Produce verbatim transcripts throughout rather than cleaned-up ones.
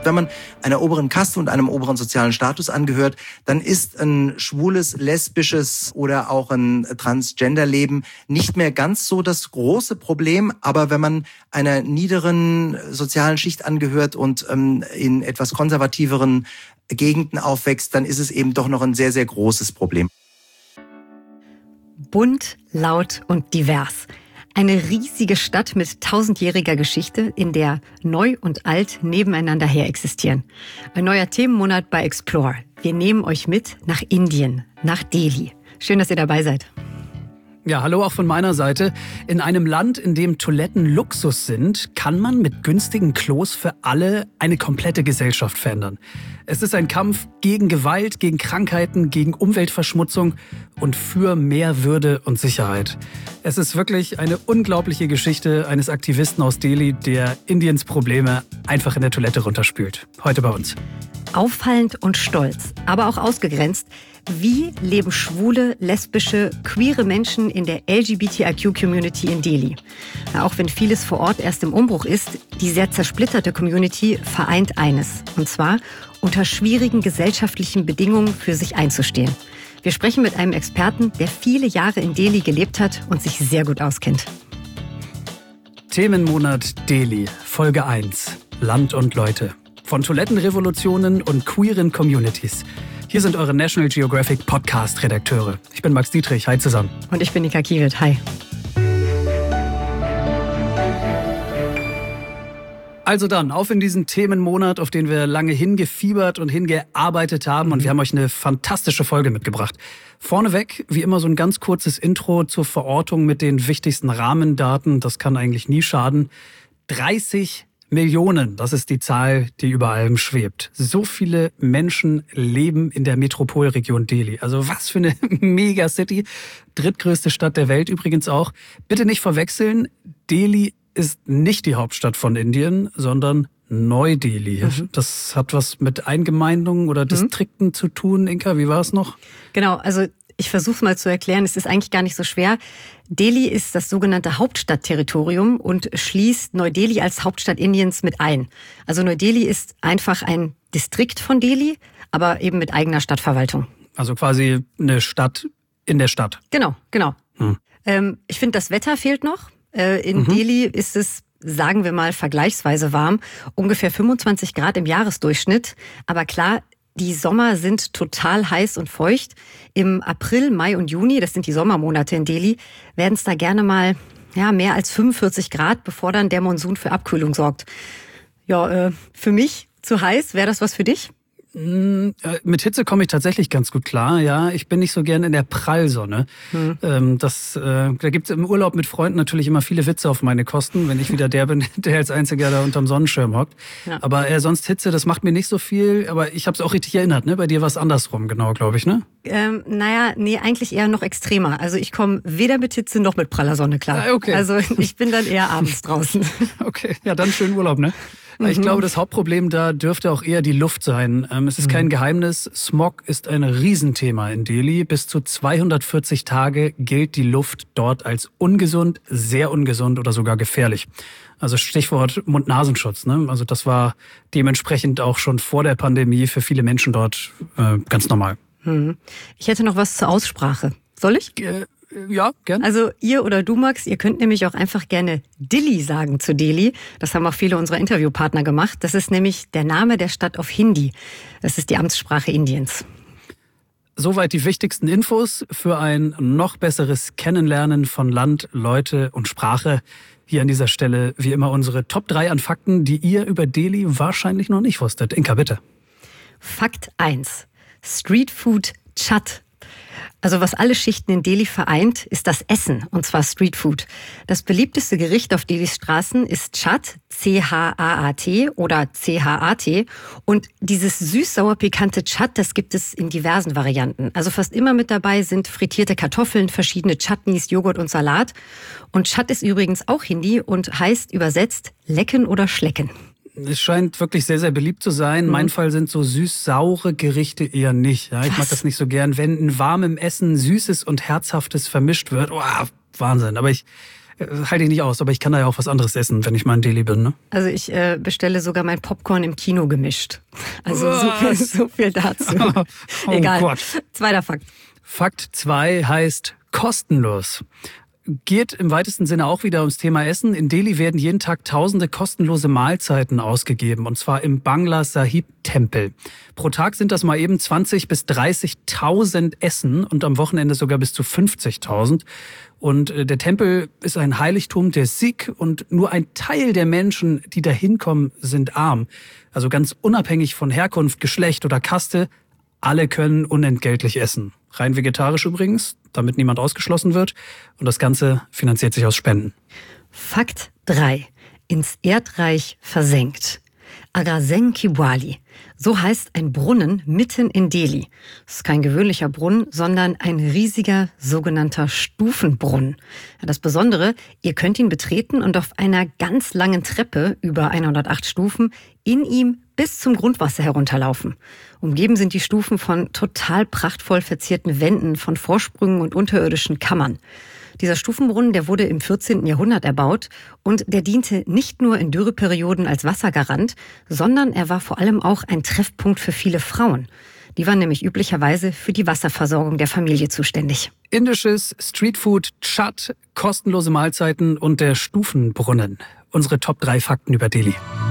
wenn man einer oberen Kaste und einem oberen sozialen Status angehört, dann ist ein schwules, lesbisches oder auch ein Transgender-Leben nicht mehr ganz so das große Problem. Aber wenn man einer niederen sozialen Schicht angehört und ähm, in etwas konservativeren Gegenden aufwächst, dann ist es eben doch noch ein sehr, sehr großes Problem. Bunt, laut und divers. Eine riesige Stadt mit tausendjähriger Geschichte, in der Neu und Alt nebeneinander her existieren. Ein neuer Themenmonat bei Explore. Wir nehmen euch mit nach Indien, nach Delhi. Schön, dass ihr dabei seid. Ja, hallo auch von meiner Seite. In einem Land, in dem Toiletten Luxus sind, kann man mit günstigen Klos für alle eine komplette Gesellschaft verändern. Es ist ein Kampf gegen Gewalt, gegen Krankheiten, gegen Umweltverschmutzung und für mehr Würde und Sicherheit. Es ist wirklich eine unglaubliche Geschichte eines Aktivisten aus Delhi, der Indiens Probleme einfach in der Toilette runterspült. Heute bei uns. Auffallend und stolz, aber auch ausgegrenzt. Wie leben schwule, lesbische, queere Menschen in der L G B T I Q-Community in Delhi? Ja, auch wenn vieles vor Ort erst im Umbruch ist, die sehr zersplitterte Community vereint eines. Und zwar, unter schwierigen gesellschaftlichen Bedingungen für sich einzustehen. Wir sprechen mit einem Experten, der viele Jahre in Delhi gelebt hat und sich sehr gut auskennt. Themenmonat Delhi, Folge eins. Land und Leute. Von Toilettenrevolutionen und queeren Communities. Hier sind eure National Geographic Podcast-Redakteure. Ich bin Max Dietrich, hi zusammen. Und ich bin Nika Kiewit, hi. Also dann, auf in diesen Themenmonat, auf den wir lange hingefiebert und hingearbeitet haben. Und wir haben euch eine fantastische Folge mitgebracht. Vorneweg, wie immer, so ein ganz kurzes Intro zur Verortung mit den wichtigsten Rahmendaten. Das kann eigentlich nie schaden. dreißig Millionen, das ist die Zahl, die über allem schwebt. So viele Menschen leben in der Metropolregion Delhi. Also was für eine Megacity. Drittgrößte Stadt der Welt übrigens auch. Bitte nicht verwechseln, Delhi ist nicht die Hauptstadt von Indien, sondern Neu-Delhi. Mhm. Das hat was mit Eingemeindungen oder Distrikten mhm. zu tun. Inka, wie war es noch? Genau, also ich versuche es mal zu erklären, es ist eigentlich gar nicht so schwer. Delhi ist das sogenannte Hauptstadtterritorium und schließt Neu-Delhi als Hauptstadt Indiens mit ein. Also Neu-Delhi ist einfach ein Distrikt von Delhi, aber eben mit eigener Stadtverwaltung. Also quasi eine Stadt in der Stadt. Genau, genau. Hm. Ähm, ich finde, das Wetter fehlt noch. Äh, in mhm. Delhi ist es, sagen wir mal, vergleichsweise warm. Ungefähr fünfundzwanzig Grad im Jahresdurchschnitt. Aber klar, die Sommer sind total heiß und feucht. Im April, Mai und Juni, das sind die Sommermonate in Delhi, werden es da gerne mal ja, mehr als fünfundvierzig Grad, bevor dann der Monsun für Abkühlung sorgt. Ja, äh, für mich zu heiß. Wäre das was für dich? Mit Hitze komme ich tatsächlich ganz gut klar. Ja, ich bin nicht so gern in der Prallsonne. Hm. Das, äh, da gibt es im Urlaub mit Freunden natürlich immer viele Witze auf meine Kosten, wenn ich wieder der bin, der als Einziger da unterm Sonnenschirm hockt. Ja. Aber äh, sonst Hitze, das macht mir nicht so viel. Aber ich habe es auch richtig erinnert, ne? Bei dir war es andersrum, genau, glaube ich, ne? Ähm, naja, nee, eigentlich eher noch extremer. Also ich komme weder mit Hitze noch mit praller Sonne klar. Ah, okay. Also ich bin dann eher abends draußen. Okay, ja, dann schönen Urlaub, ne? Ich glaube, das Hauptproblem da dürfte auch eher die Luft sein. Es ist kein Geheimnis, Smog ist ein Riesenthema in Delhi. Bis zu zweihundertvierzig Tage gilt die Luft dort als ungesund, sehr ungesund oder sogar gefährlich. Also Stichwort Mund-Nasenschutz, ne? Also das war dementsprechend auch schon vor der Pandemie für viele Menschen dort äh, ganz normal. Ich hätte noch was zur Aussprache. Soll ich? Äh, Ja, gern. Also ihr oder du, Max, ihr könnt nämlich auch einfach gerne Dilli sagen zu Delhi. Das haben auch viele unserer Interviewpartner gemacht. Das ist nämlich der Name der Stadt auf Hindi. Das ist die Amtssprache Indiens. Soweit die wichtigsten Infos für ein noch besseres Kennenlernen von Land, Leute und Sprache. Hier an dieser Stelle wie immer unsere Top drei an Fakten, die ihr über Delhi wahrscheinlich noch nicht wusstet. Inka, bitte. Fakt eins. Streetfood Chaat. Also was alle Schichten in Delhi vereint, ist das Essen, und zwar Streetfood. Das beliebteste Gericht auf Delhis Straßen ist Chaat, C H A A T oder C H A T. Und dieses süß-sauer-pikante Chaat, das gibt es in diversen Varianten. Also fast immer mit dabei sind frittierte Kartoffeln, verschiedene Chutneys, Joghurt und Salat. Und Chaat ist übrigens auch Hindi und heißt übersetzt lecken oder schlecken. Es scheint wirklich sehr, sehr beliebt zu sein. Mhm. Mein Fall sind so süß-saure Gerichte eher nicht. Ja, ich Was? mag das nicht so gern. Wenn in warmem Essen Süßes und Herzhaftes vermischt wird, oh, Wahnsinn. Aber ich, halte ich nicht aus, aber ich kann da ja auch was anderes essen, wenn ich mal in Delhi bin. Ne? Also ich äh, bestelle sogar mein Popcorn im Kino gemischt. Also so viel, so viel dazu. Oh Egal. Gott. Zweiter Fakt. Fakt zwei heißt kostenlos. Geht im weitesten Sinne auch wieder ums Thema Essen. In Delhi werden jeden Tag tausende kostenlose Mahlzeiten ausgegeben, und zwar im Bangla Sahib Tempel. Pro Tag sind das mal eben zwanzig bis dreißigtausend Essen und am Wochenende sogar bis zu fünfzigtausend. Und der Tempel ist ein Heiligtum der Sikh und nur ein Teil der Menschen, die da hinkommen, sind arm. Also ganz unabhängig von Herkunft, Geschlecht oder Kaste, alle können unentgeltlich essen. Rein vegetarisch übrigens, damit niemand ausgeschlossen wird. Und das Ganze finanziert sich aus Spenden. Fakt drei. Ins Erdreich versenkt. Aghaseng Kibwali. So heißt ein Brunnen mitten in Delhi. Es ist kein gewöhnlicher Brunnen, sondern ein riesiger sogenannter Stufenbrunnen. Das Besondere, ihr könnt ihn betreten und auf einer ganz langen Treppe über hundertacht Stufen in ihm bis zum Grundwasser herunterlaufen. Umgeben sind die Stufen von total prachtvoll verzierten Wänden, von Vorsprüngen und unterirdischen Kammern. Dieser Stufenbrunnen, der wurde im vierzehnten Jahrhundert erbaut und der diente nicht nur in Dürreperioden als Wassergarant, sondern er war vor allem auch ein Treffpunkt für viele Frauen. Die waren nämlich üblicherweise für die Wasserversorgung der Familie zuständig. Indisches Streetfood, Chaat, kostenlose Mahlzeiten und der Stufenbrunnen. Unsere Top drei Fakten über Delhi.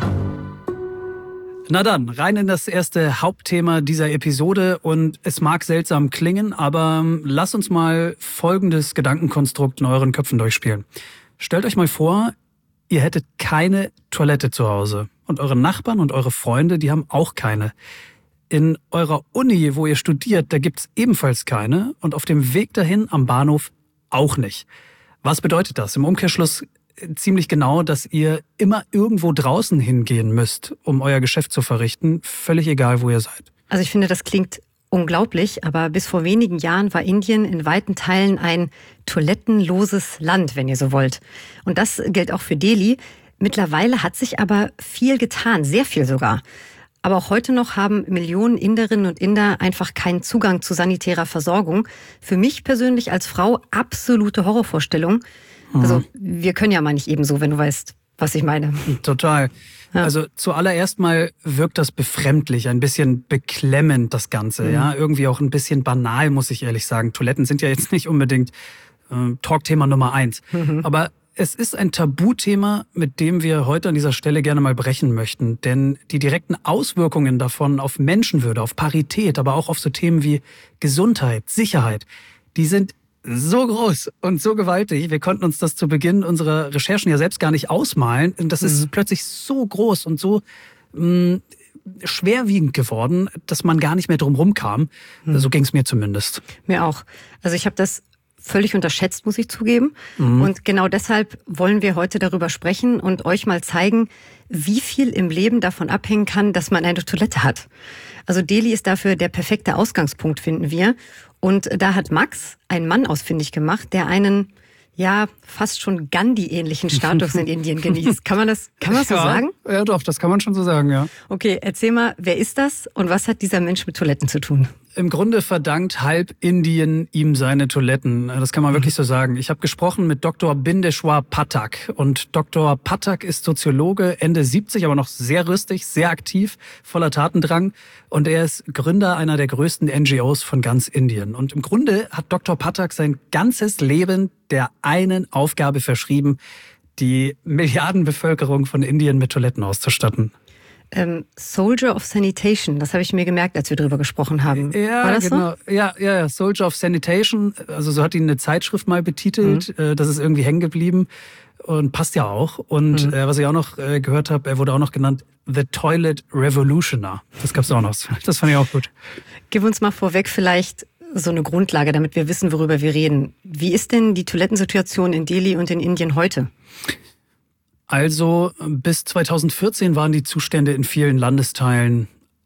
Na dann, rein in das erste Hauptthema dieser Episode, und es mag seltsam klingen, aber lasst uns mal folgendes Gedankenkonstrukt in euren Köpfen durchspielen. Stellt euch mal vor, ihr hättet keine Toilette zu Hause und eure Nachbarn und eure Freunde, die haben auch keine. In eurer Uni, wo ihr studiert, da gibt's ebenfalls keine und auf dem Weg dahin am Bahnhof auch nicht. Was bedeutet das? Im Umkehrschluss ziemlich genau, dass ihr immer irgendwo draußen hingehen müsst, um euer Geschäft zu verrichten, völlig egal, wo ihr seid. Also ich finde, das klingt unglaublich, aber bis vor wenigen Jahren war Indien in weiten Teilen ein toilettenloses Land, wenn ihr so wollt. Und das gilt auch für Delhi. Mittlerweile hat sich aber viel getan, sehr viel sogar. Aber auch heute noch haben Millionen Inderinnen und Inder einfach keinen Zugang zu sanitärer Versorgung. Für mich persönlich als Frau absolute Horrorvorstellung. Also wir können ja mal nicht ebenso, wenn du weißt, was ich meine. Total. Ja. Also zuallererst mal wirkt das befremdlich, ein bisschen beklemmend das Ganze. Mhm. Ja, irgendwie auch ein bisschen banal, muss ich ehrlich sagen. Toiletten sind ja jetzt nicht unbedingt äh, Talkthema Nummer eins. Mhm. Aber es ist ein Tabuthema, mit dem wir heute an dieser Stelle gerne mal brechen möchten. Denn die direkten Auswirkungen davon auf Menschenwürde, auf Parität, aber auch auf so Themen wie Gesundheit, Sicherheit, die sind so groß und so gewaltig. Wir konnten uns das zu Beginn unserer Recherchen ja selbst gar nicht ausmalen. Und das ist mhm. plötzlich so groß und so mh, schwerwiegend geworden, dass man gar nicht mehr drum rumkam. Mhm. So ging es mir zumindest. Mir auch. Also ich habe das völlig unterschätzt, muss ich zugeben. Mhm. Und genau deshalb wollen wir heute darüber sprechen und euch mal zeigen, wie viel im Leben davon abhängen kann, dass man eine Toilette hat. Also Delhi ist dafür der perfekte Ausgangspunkt, finden wir. Und da hat Max einen Mann ausfindig gemacht, der einen, ja, fast schon Gandhi-ähnlichen Status in Indien genießt. Kann man das, kann man das so ja, sagen? Ja, doch, das kann man schon so sagen, ja. Okay, erzähl mal, wer ist das und was hat dieser Mensch mit Toiletten zu tun? Im Grunde verdankt halb Indien ihm seine Toiletten. Das kann man wirklich so sagen. Ich habe gesprochen mit Doktor Bindeshwar Pathak. Und Doktor Pathak ist Soziologe, Ende siebzig, aber noch sehr rüstig, sehr aktiv, voller Tatendrang. Und er ist Gründer einer der größten N G Os von ganz Indien. Und im Grunde hat Doktor Pathak sein ganzes Leben der einen Aufgabe verschrieben, die Milliardenbevölkerung von Indien mit Toiletten auszustatten. Ähm, Soldier of Sanitation, das habe ich mir gemerkt, als wir drüber gesprochen haben. Ja, War das genau. so? Ja, ja, ja, Soldier of Sanitation, also so hat ihn eine Zeitschrift mal betitelt, mhm. das ist irgendwie hängen geblieben und passt ja auch. Und mhm. äh, was ich auch noch äh, gehört habe, er wurde auch noch genannt The Toilet Revolutioner. Das gab's auch noch. Das fand ich auch gut. Gib uns mal vorweg vielleicht so eine Grundlage, damit wir wissen, worüber wir reden. Wie ist denn die Toilettensituation in Delhi und in Indien heute? Also bis zweitausendvierzehn waren die Zustände in vielen Landesteilen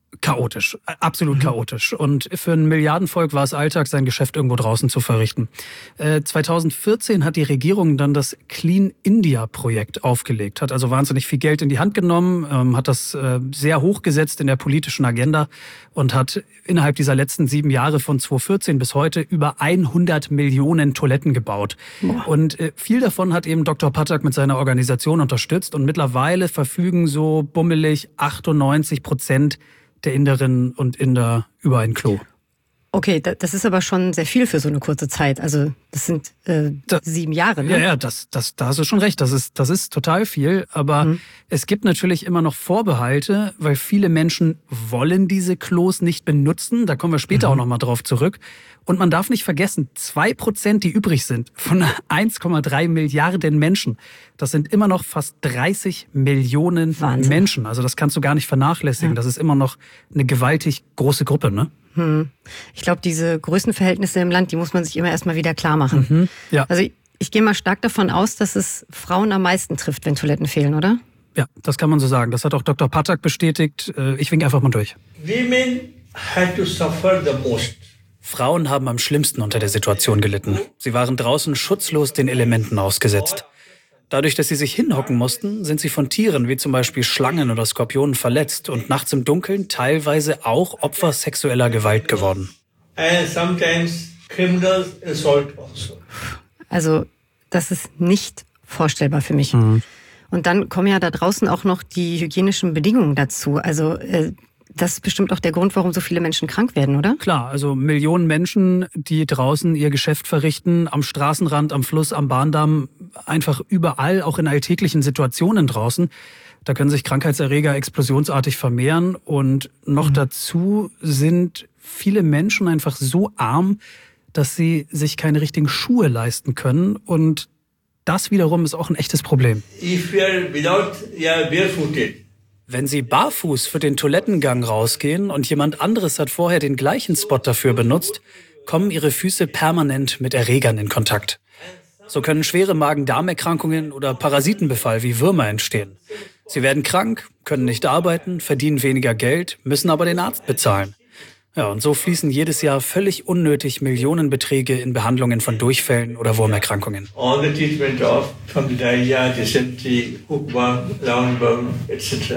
chaotisch, absolut mhm. chaotisch. Und für ein Milliardenvolk war es Alltag, sein Geschäft irgendwo draußen zu verrichten. Äh, zweitausendvierzehn hat die Regierung dann das Clean India Projekt aufgelegt, hat also wahnsinnig viel Geld in die Hand genommen, ähm, hat das äh, sehr hochgesetzt in der politischen Agenda und hat innerhalb dieser letzten sieben Jahre von zweitausendvierzehn bis heute über hundert Millionen Toiletten gebaut. Boah. Und äh, viel davon hat eben Doktor Pathak mit seiner Organisation unterstützt und mittlerweile verfügen so bummelig achtundneunzig Prozent der Inderinnen und Inder über ein Klo. Okay, das ist aber schon sehr viel für so eine kurze Zeit. Also das sind äh, da, sieben Jahre, ne? Ja, ja, das, das, da hast du schon recht. Das ist, das ist total viel. Aber mhm. es gibt natürlich immer noch Vorbehalte, weil viele Menschen wollen diese Klos nicht benutzen. Da kommen wir später mhm. auch noch mal drauf zurück. Und man darf nicht vergessen, zwei Prozent, die übrig sind von eins Komma drei Milliarden Menschen, das sind immer noch fast dreißig Millionen Wahnsinn. Menschen. Also das kannst du gar nicht vernachlässigen. Ja. Das ist immer noch eine gewaltig große Gruppe, ne? Hm. Ich glaube, diese Größenverhältnisse im Land, die muss man sich immer erstmal wieder klar machen. Mhm. Ja. Also ich, ich gehe mal stark davon aus, dass es Frauen am meisten trifft, wenn Toiletten fehlen, oder? Ja, das kann man so sagen. Das hat auch Doktor Pathak bestätigt. Ich winke einfach mal durch. Women had to suffer the most. Frauen haben am schlimmsten unter der Situation gelitten. Sie waren draußen schutzlos den Elementen ausgesetzt. Dadurch, dass sie sich hinhocken mussten, sind sie von Tieren wie zum Beispiel Schlangen oder Skorpionen verletzt und nachts im Dunkeln teilweise auch Opfer sexueller Gewalt geworden. And sometimes criminal assault also. Also das ist nicht vorstellbar für mich. Mhm. Und dann kommen ja da draußen auch noch die hygienischen Bedingungen dazu. Also äh, das ist bestimmt auch der Grund, warum so viele Menschen krank werden, oder? Klar, also Millionen Menschen, die draußen ihr Geschäft verrichten, am Straßenrand, am Fluss, am Bahndamm, einfach überall, auch in alltäglichen Situationen draußen. Da können sich Krankheitserreger explosionsartig vermehren. Und noch mhm. dazu sind viele Menschen einfach so arm, dass sie sich keine richtigen Schuhe leisten können. Und das wiederum ist auch ein echtes Problem. If you are without, yeah, barefooted. Wenn Sie barfuß für den Toilettengang rausgehen und jemand anderes hat vorher den gleichen Spot dafür benutzt, kommen Ihre Füße permanent mit Erregern in Kontakt. So können schwere Magen-Darm-Erkrankungen oder Parasitenbefall wie Würmer entstehen. Sie werden krank, können nicht arbeiten, verdienen weniger Geld, müssen aber den Arzt bezahlen. Ja, und so fließen jedes Jahr völlig unnötig Millionenbeträge in Behandlungen von Durchfällen oder Wurmerkrankungen. All the treatment of from diarrhea, dysentery, hookworm, roundworm, et cetera.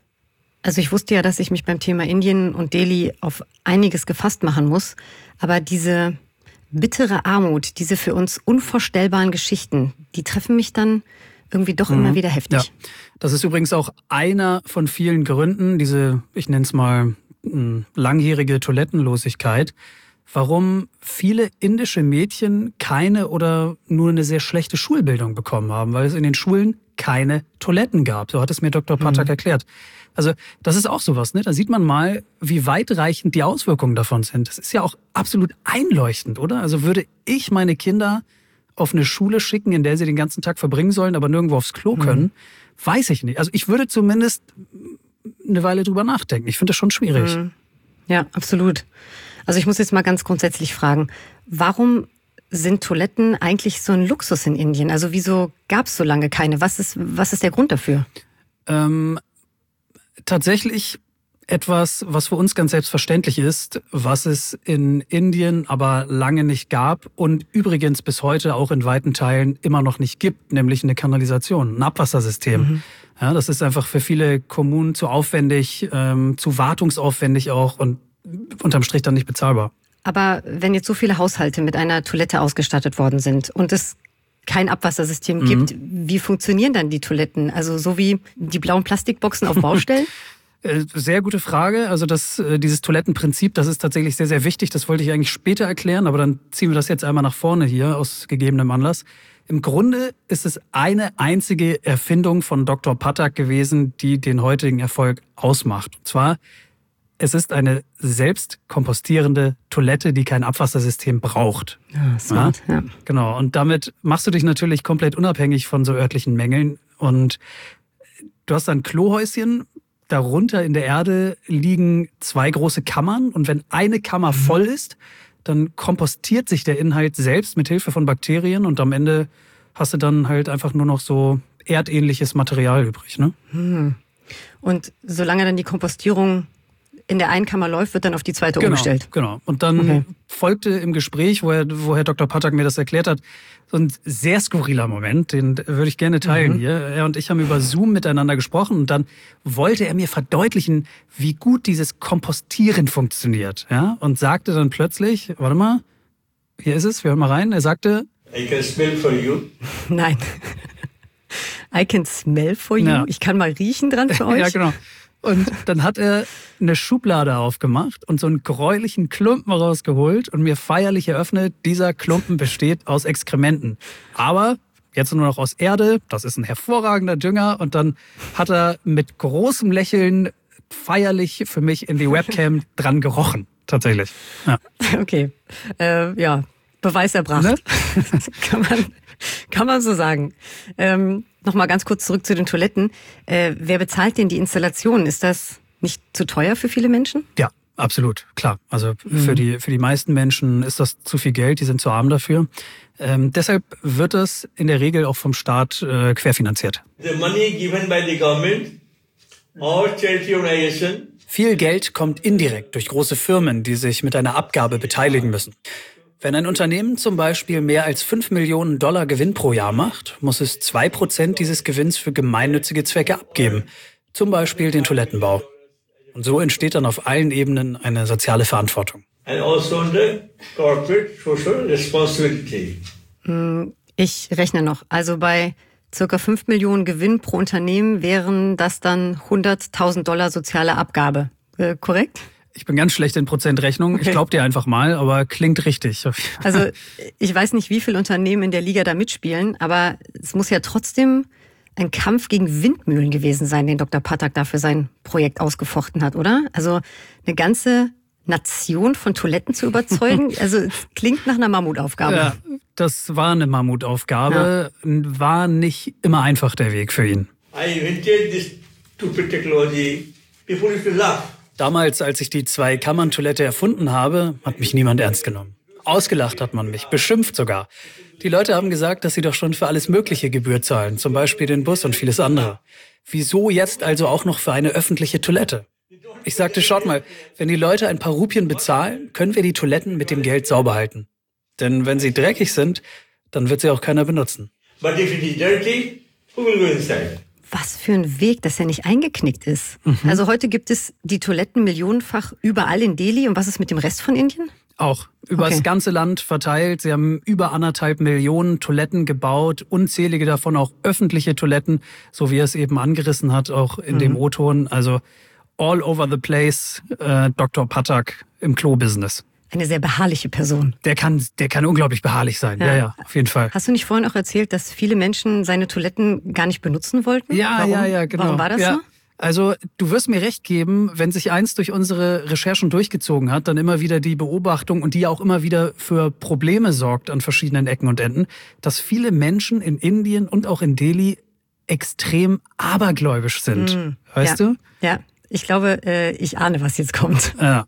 Also ich wusste ja, dass ich mich beim Thema Indien und Delhi auf einiges gefasst machen muss. Aber diese bittere Armut, diese für uns unvorstellbaren Geschichten, die treffen mich dann irgendwie doch mhm. immer wieder heftig. Ja. Das ist übrigens auch einer von vielen Gründen, diese, ich nenne es mal, langjährige Toilettenlosigkeit, warum viele indische Mädchen keine oder nur eine sehr schlechte Schulbildung bekommen haben, weil es in den Schulen keine Toiletten gab. So hat es mir Doktor Pathak mhm. erklärt. Also das ist auch sowas, ne? Da sieht man mal, wie weitreichend die Auswirkungen davon sind. Das ist ja auch absolut einleuchtend, oder? Also würde ich meine Kinder auf eine Schule schicken, in der sie den ganzen Tag verbringen sollen, aber nirgendwo aufs Klo können, mhm. weiß ich nicht. Also ich würde zumindest eine Weile drüber nachdenken. Ich finde das schon schwierig. Mhm. Ja, absolut. Also ich muss jetzt mal ganz grundsätzlich fragen, warum sind Toiletten eigentlich so ein Luxus in Indien? Also wieso gab es so lange keine? Was ist, was ist der Grund dafür? Ähm, tatsächlich etwas, was für uns ganz selbstverständlich ist, was es in Indien aber lange nicht gab und übrigens bis heute auch in weiten Teilen immer noch nicht gibt, nämlich eine Kanalisation, ein Abwassersystem. Mhm. Ja, das ist einfach für viele Kommunen zu aufwendig, ähm, zu wartungsaufwendig auch und unterm Strich dann nicht bezahlbar. Aber wenn jetzt so viele Haushalte mit einer Toilette ausgestattet worden sind und es kein Abwassersystem mhm. gibt, wie funktionieren dann die Toiletten? Also so wie die blauen Plastikboxen auf Baustellen? Sehr gute Frage. Also das, dieses Toilettenprinzip, das ist tatsächlich sehr, sehr wichtig. Das wollte ich eigentlich später erklären, aber dann ziehen wir das jetzt einmal nach vorne hier aus gegebenem Anlass. Im Grunde ist es eine einzige Erfindung von Doktor Pathak gewesen, die den heutigen Erfolg ausmacht. Und zwar, es ist eine selbst kompostierende Toilette, die kein Abwassersystem braucht. Ja, smart, ja. Ja. Genau. Und damit machst du dich natürlich komplett unabhängig von so örtlichen Mängeln. Und du hast ein Klohäuschen. Darunter in der Erde liegen zwei große Kammern und wenn eine Kammer voll ist, dann kompostiert sich der Inhalt selbst mit Hilfe von Bakterien und am Ende hast du dann halt einfach nur noch so erdähnliches Material übrig, ne? Und solange dann die Kompostierung in der einen Kammer läuft, wird dann auf die zweite genau, umgestellt. Genau. Und dann okay. folgte im Gespräch, wo, er, wo Herr Doktor Pathak mir das erklärt hat, so ein sehr skurriler Moment, den würde ich gerne teilen mhm. hier. Er und ich haben über Zoom miteinander gesprochen und dann wollte er mir verdeutlichen, wie gut dieses Kompostieren funktioniert. Ja? Und sagte dann plötzlich, warte mal, hier ist es, wir hören mal rein, er sagte... I can smell for you. Nein. I can smell for you. Ja. Ich kann mal riechen dran für euch. Ja, genau. Und dann hat er eine Schublade aufgemacht und so einen gräulichen Klumpen rausgeholt und mir feierlich eröffnet, dieser Klumpen besteht aus Exkrementen. Aber jetzt nur noch aus Erde, das ist ein hervorragender Dünger. Und dann hat er mit großem Lächeln feierlich für mich in die Webcam dran gerochen. Tatsächlich. Ja. Okay, äh, ja, Beweis erbracht. Ne? kann, man, kann man so sagen. Ähm, Nochmal ganz kurz zurück zu den Toiletten. Äh, wer bezahlt denn die Installation? Ist das nicht zu teuer für viele Menschen? Ja, absolut, klar. Also mhm. für die für die meisten Menschen ist das zu viel Geld, die sind zu arm dafür. Ähm, deshalb wird das in der Regel auch vom Staat äh, querfinanziert. The money given by the government or charity organization. Viel Geld kommt indirekt durch große Firmen, die sich mit einer Abgabe beteiligen müssen. Wenn ein Unternehmen zum Beispiel mehr als fünf Millionen Dollar Gewinn pro Jahr macht, muss es zwei Prozent dieses Gewinns für gemeinnützige Zwecke abgeben, zum Beispiel den Toilettenbau. Und so entsteht dann auf allen Ebenen eine soziale Verantwortung. And also the corporate social responsibility. Ich rechne noch. Also bei circa fünf Millionen Gewinn pro Unternehmen wären das dann hunderttausend Dollar soziale Abgabe. Äh, korrekt? Ich bin ganz schlecht in Prozentrechnung. Okay. Ich glaube dir einfach mal, aber klingt richtig. Also ich weiß nicht, wie viele Unternehmen in der Liga da mitspielen, aber es muss ja trotzdem ein Kampf gegen Windmühlen gewesen sein, den Doktor Pathak da für sein Projekt ausgefochten hat, oder? Also eine ganze Nation von Toiletten zu überzeugen, also es klingt nach einer Mammutaufgabe. Ja, das war eine Mammutaufgabe, ja. War nicht immer einfach der Weg für ihn. I invented this stupid technology. People used to laugh. Damals, als ich die Zwei-Kammern-Toilette erfunden habe, hat mich niemand ernst genommen. Ausgelacht hat man mich, beschimpft sogar. Die Leute haben gesagt, dass sie doch schon für alles Mögliche Gebühr zahlen, zum Beispiel den Bus und vieles andere. Wieso jetzt also auch noch für eine öffentliche Toilette? Ich sagte, schaut mal, wenn die Leute ein paar Rupien bezahlen, können wir die Toiletten mit dem Geld sauber halten. Denn wenn sie dreckig sind, dann wird sie auch keiner benutzen. But if it is dirty, who will go inside? Was für ein Weg, dass er nicht eingeknickt ist. Mhm. Also heute gibt es die Toiletten millionenfach überall in Delhi. Und was ist mit dem Rest von Indien? Auch. Über okay. das ganze Land verteilt. Sie haben über anderthalb Millionen Toiletten gebaut. Unzählige davon auch öffentliche Toiletten. So wie er es eben angerissen hat, auch in mhm. dem O-Ton. Also all over the place, äh, Doktor Pathak im Klo-Business. Eine sehr beharrliche Person. Der kann, der kann unglaublich beharrlich sein. Ja. ja, ja, auf jeden Fall. Hast du nicht vorhin auch erzählt, dass viele Menschen seine Toiletten gar nicht benutzen wollten? Ja, Warum? ja, ja, genau. Warum war das ja. so? Also du wirst mir recht geben, wenn sich eins durch unsere Recherchen durchgezogen hat, dann immer wieder die Beobachtung und die auch immer wieder für Probleme sorgt an verschiedenen Ecken und Enden, dass viele Menschen in Indien und auch in Delhi extrem abergläubisch sind. Mhm. Weißt ja. du? Ja, ich glaube, ich ahne, was jetzt kommt. Ja.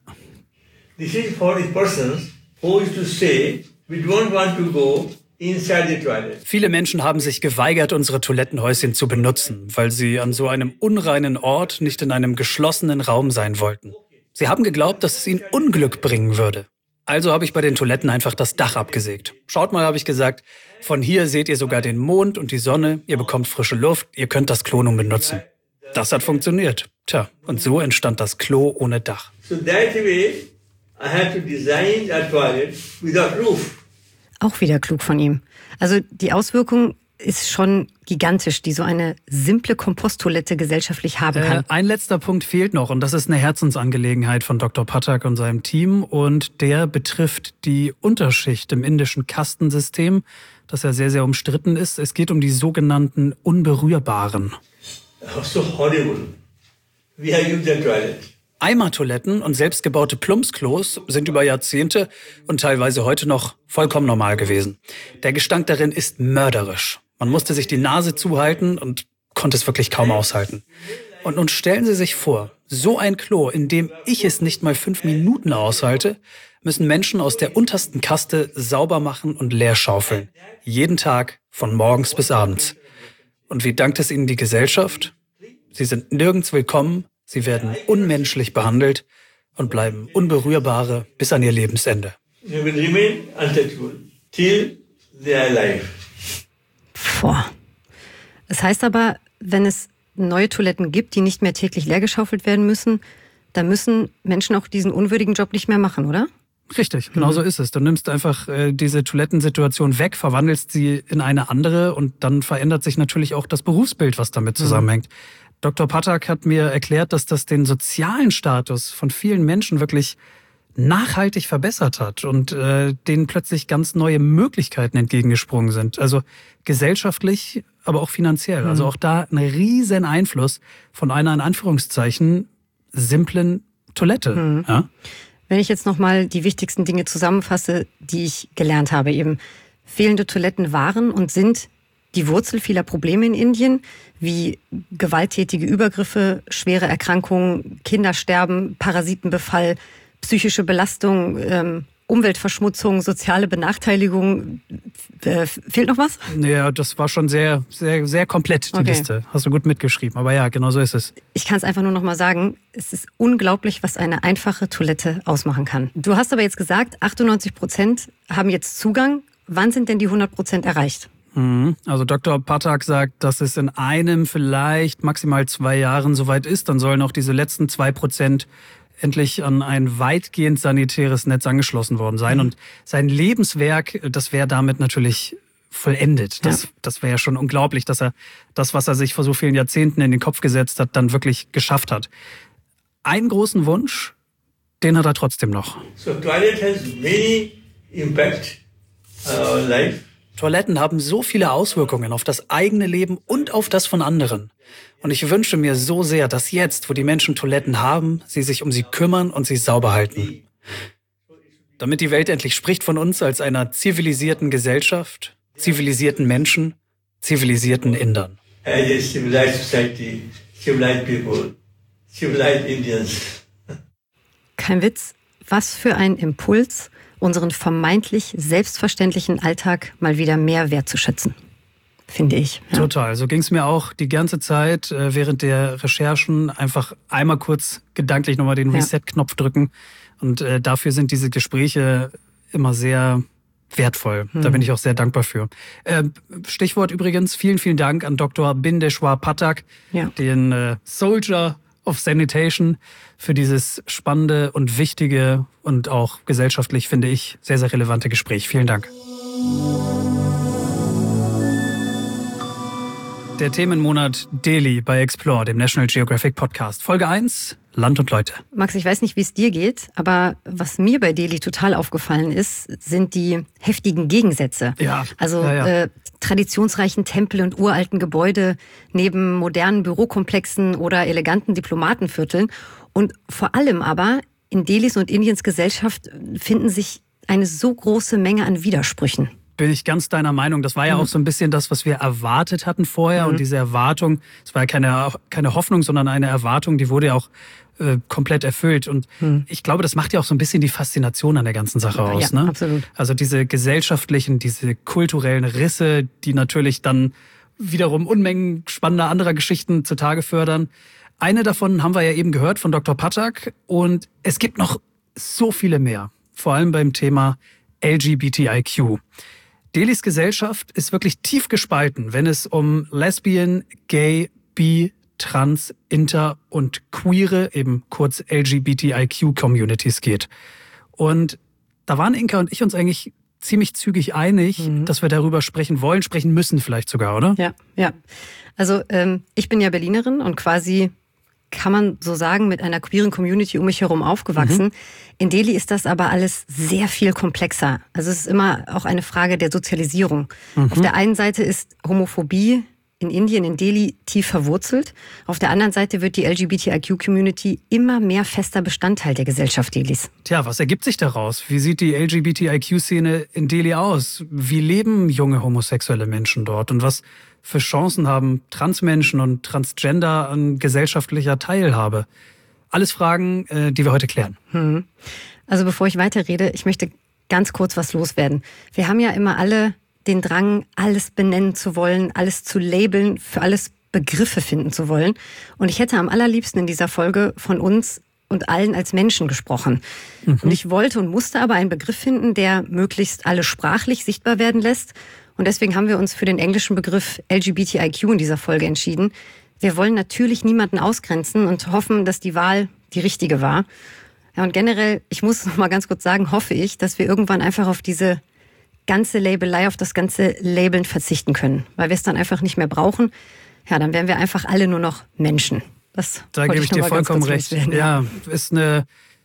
This is for the persons who used to say, we don't want to go inside the toilet. Viele Menschen haben sich geweigert, unsere Toilettenhäuschen zu benutzen, weil sie an so einem unreinen Ort nicht in einem geschlossenen Raum sein wollten. Sie haben geglaubt, dass es ihnen Unglück bringen würde. Also habe ich bei den Toiletten einfach das Dach abgesägt. Schaut mal, habe ich gesagt, von hier seht ihr sogar den Mond und die Sonne, ihr bekommt frische Luft, ihr könnt das Klo nun benutzen. Das hat funktioniert. Tja, und so entstand das Klo ohne Dach. So that way I had to design a toilet without roof. Auch wieder klug von ihm. Also die Auswirkung ist schon gigantisch, die so eine simple Komposttoilette gesellschaftlich haben kann. Äh, ein letzter Punkt fehlt noch und das ist eine Herzensangelegenheit von Doktor Pathak und seinem Team und der betrifft die Unterschicht im indischen Kastensystem, das ja sehr, sehr umstritten ist. Es geht um die sogenannten Unberührbaren. Oh, so horrible. We have used the toilet. Eimertoiletten und selbstgebaute Plumpsklos sind über Jahrzehnte und teilweise heute noch vollkommen normal gewesen. Der Gestank darin ist mörderisch. Man musste sich die Nase zuhalten und konnte es wirklich kaum aushalten. Und nun stellen Sie sich vor, so ein Klo, in dem ich es nicht mal fünf Minuten aushalte, müssen Menschen aus der untersten Kaste sauber machen und leer schaufeln. Jeden Tag, von morgens bis abends. Und wie dankt es ihnen die Gesellschaft? Sie sind nirgends willkommen. Sie werden unmenschlich behandelt und bleiben Unberührbare bis an ihr Lebensende. They will remain untouchable till they are alive. Boah. Das heißt aber, wenn es neue Toiletten gibt, die nicht mehr täglich leergeschaufelt werden müssen, dann müssen Menschen auch diesen unwürdigen Job nicht mehr machen, oder? Richtig, genau so ist es. Du nimmst einfach äh, diese Toilettensituation weg, verwandelst sie in eine andere und dann verändert sich natürlich auch das Berufsbild, was damit zusammenhängt. Mhm. Doktor Pathak hat mir erklärt, dass das den sozialen Status von vielen Menschen wirklich nachhaltig verbessert hat und äh, denen plötzlich ganz neue Möglichkeiten entgegengesprungen sind. Also gesellschaftlich, aber auch finanziell. Mhm. Also auch da ein riesen Einfluss von einer in Anführungszeichen simplen Toilette. Mhm. Ja? Wenn ich jetzt nochmal die wichtigsten Dinge zusammenfasse, die ich gelernt habe, eben fehlende Toiletten waren und sind die Wurzel vieler Probleme in Indien, wie gewalttätige Übergriffe, schwere Erkrankungen, Kindersterben, Parasitenbefall, psychische Belastung, ähm, Umweltverschmutzung, soziale Benachteiligung. Äh, fehlt noch was? Ja, das war schon sehr, sehr, sehr komplett, die okay. Liste. Hast du gut mitgeschrieben. Aber ja, genau so ist es. Ich kann es einfach nur noch mal sagen, es ist unglaublich, was eine einfache Toilette ausmachen kann. Du hast aber jetzt gesagt, achtundneunzig Prozent haben jetzt Zugang. Wann sind denn die hundert Prozent erreicht? Also Doktor Pathak sagt, dass es in einem, vielleicht maximal zwei Jahren soweit ist. Dann sollen auch diese letzten zwei Prozent endlich an ein weitgehend sanitäres Netz angeschlossen worden sein. Mhm. Und sein Lebenswerk, das wäre damit natürlich vollendet. Das, ja. das wäre ja schon unglaublich, dass er das, was er sich vor so vielen Jahrzehnten in den Kopf gesetzt hat, dann wirklich geschafft hat. Einen großen Wunsch, den hat er trotzdem noch. So toilet has many impact on our life. Toiletten haben so viele Auswirkungen auf das eigene Leben und auf das von anderen. Und ich wünsche mir so sehr, dass jetzt, wo die Menschen Toiletten haben, sie sich um sie kümmern und sie sauber halten. Damit die Welt endlich spricht von uns als einer zivilisierten Gesellschaft, zivilisierten Menschen, zivilisierten Indern. As a civilized society, civilized people, civilized Indians. Kein Witz, was für ein Impuls, unseren vermeintlich selbstverständlichen Alltag mal wieder mehr wertzuschätzen. Finde ich. Ja. Total. So ging es mir auch die ganze Zeit äh, während der Recherchen. Einfach einmal kurz gedanklich nochmal den Reset-Knopf drücken. Und äh, dafür sind diese Gespräche immer sehr wertvoll. Hm. Da bin ich auch sehr dankbar für. Äh, Stichwort übrigens, vielen, vielen Dank an Doktor Bindeshwar Pathak, ja. den äh, Soldier of Sanitation, für dieses spannende und wichtige und auch gesellschaftlich, finde ich, sehr, sehr relevante Gespräch. Vielen Dank. Der Themenmonat Delhi bei Explore, dem National Geographic Podcast. Folge eins, Land und Leute. Max, ich weiß nicht, wie es dir geht, aber was mir bei Delhi total aufgefallen ist, sind die heftigen Gegensätze. Ja. Also ja, ja. Äh, traditionsreichen Tempel und uralten Gebäude neben modernen Bürokomplexen oder eleganten Diplomatenvierteln. Und vor allem aber in Delhis und Indiens Gesellschaft finden sich eine so große Menge an Widersprüchen. Bin ich ganz deiner Meinung. Das war ja mhm. auch so ein bisschen das, was wir erwartet hatten vorher. Mhm. Und diese Erwartung, es war ja keine, keine Hoffnung, sondern eine Erwartung, die wurde ja auch äh, komplett erfüllt. Und mhm. ich glaube, das macht ja auch so ein bisschen die Faszination an der ganzen Sache aus. Ja, ne? Absolut. Also diese gesellschaftlichen, diese kulturellen Risse, die natürlich dann wiederum Unmengen spannender anderer Geschichten zutage fördern. Eine davon haben wir ja eben gehört von Doktor Pathak. Und es gibt noch so viele mehr. Vor allem beim Thema L G B T I Q. Delhis Gesellschaft ist wirklich tief gespalten, wenn es um Lesbian, Gay, Bi, Trans, Inter und Queere, eben kurz L G B T I Q-Communities geht. Und da waren Inka und ich uns eigentlich ziemlich zügig einig, mhm. dass wir darüber sprechen wollen, sprechen müssen vielleicht sogar, oder? Ja, ja. Also ähm, ich bin ja Berlinerin und quasi, kann man so sagen, mit einer queeren Community um mich herum aufgewachsen. Mhm. In Delhi ist das aber alles sehr viel komplexer. Also es ist immer auch eine Frage der Sozialisierung. Mhm. Auf der einen Seite ist Homophobie in Indien, in Delhi, tief verwurzelt. Auf der anderen Seite wird die L G B T I Q-Community immer mehr fester Bestandteil der Gesellschaft Delhis. Tja, was ergibt sich daraus? Wie sieht die L G B T I Q-Szene in Delhi aus? Wie leben junge homosexuelle Menschen dort? Und was für Chancen haben Transmenschen und Transgender an gesellschaftlicher Teilhabe? Alles Fragen, die wir heute klären. Hm. Also bevor ich weiterrede, ich möchte ganz kurz was loswerden. Wir haben ja immer alle den Drang, alles benennen zu wollen, alles zu labeln, für alles Begriffe finden zu wollen. Und ich hätte am allerliebsten in dieser Folge von uns und allen als Menschen gesprochen. Mhm. Und ich wollte und musste aber einen Begriff finden, der möglichst alle sprachlich sichtbar werden lässt. Und deswegen haben wir uns für den englischen Begriff L G B T I Q in dieser Folge entschieden. Wir wollen natürlich niemanden ausgrenzen und hoffen, dass die Wahl die richtige war. Ja, und generell, ich muss noch mal ganz kurz sagen, hoffe ich, dass wir irgendwann einfach auf diese ganze Labelei, auf das ganze Labeln verzichten können, weil wir es dann einfach nicht mehr brauchen. Ja, dann wären wir einfach alle nur noch Menschen. Das da gebe ich dir vollkommen recht. Werden, ja. ja, ist eine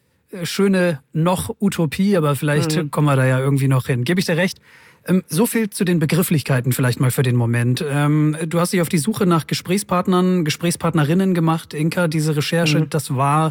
schöne noch Utopie, aber vielleicht mhm. kommen wir da ja irgendwie noch hin. Gebe ich dir recht. So viel zu den Begrifflichkeiten vielleicht mal für den Moment. Du hast dich auf die Suche nach Gesprächspartnern, Gesprächspartnerinnen gemacht. Inka, diese Recherche, mhm. das war